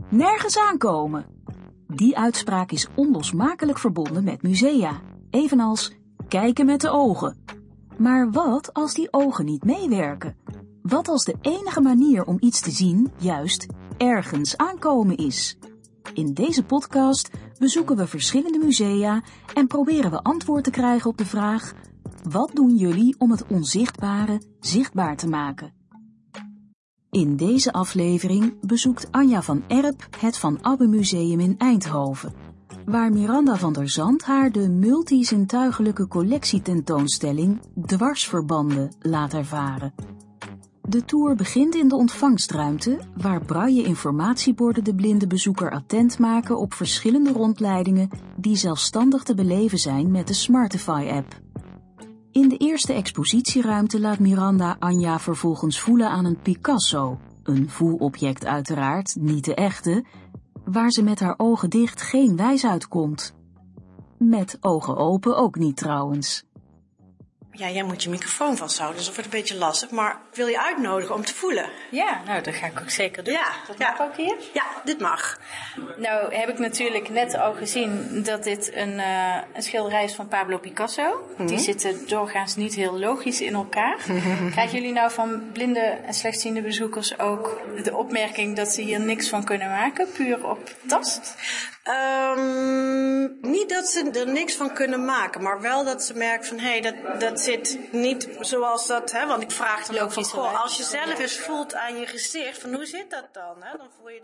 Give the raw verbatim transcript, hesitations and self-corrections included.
nergens aankomen. Die uitspraak is onlosmakelijk verbonden met musea, evenals kijken met de ogen. Maar wat als die ogen niet meewerken? Wat als de enige manier om iets te zien juist ergens aankomen is? In deze podcast bezoeken we verschillende musea en proberen we antwoord te krijgen op de vraag: wat doen jullie om het onzichtbare zichtbaar te maken? In deze aflevering bezoekt Anja van Erp het Van Abbe Museum in Eindhoven, waar Miranda van der Zand haar de multizintuigelijke collectietentoonstelling Dwarsverbanden laat ervaren. De tour begint in de ontvangstruimte, waar braille informatieborden de blinde bezoeker attent maken op verschillende rondleidingen die zelfstandig te beleven zijn met de Smartify-app. In de eerste expositieruimte laat Miranda Anja vervolgens voelen aan een Picasso, een voelobject uiteraard, niet de echte, waar ze met haar ogen dicht geen wijs uitkomt. Met ogen open ook niet trouwens. Ja, jij moet je microfoon vasthouden, dus dat wordt een beetje lastig. Maar ik wil je uitnodigen om te voelen. Ja, nou, dat ga ik ook zeker doen. Ja, dat ja. mag ook hier? Ja, dit mag. Nou, heb ik natuurlijk net al gezien dat dit een, uh, een schilderij is van Pablo Picasso. Mm-hmm. Die zitten doorgaans niet heel logisch in elkaar. Mm-hmm. Krijgen jullie nou van blinde en slechtziende bezoekers ook de opmerking dat ze hier niks van kunnen maken, puur op tast? Um, niet dat ze er niks van kunnen maken, maar wel dat ze merken van, hé, hey, dat, dat zit niet zoals dat, hè, want ik vraag dan ook van, goh, als je zelf eens voelt aan je gezicht, van hoe zit dat dan, hè, dan voel je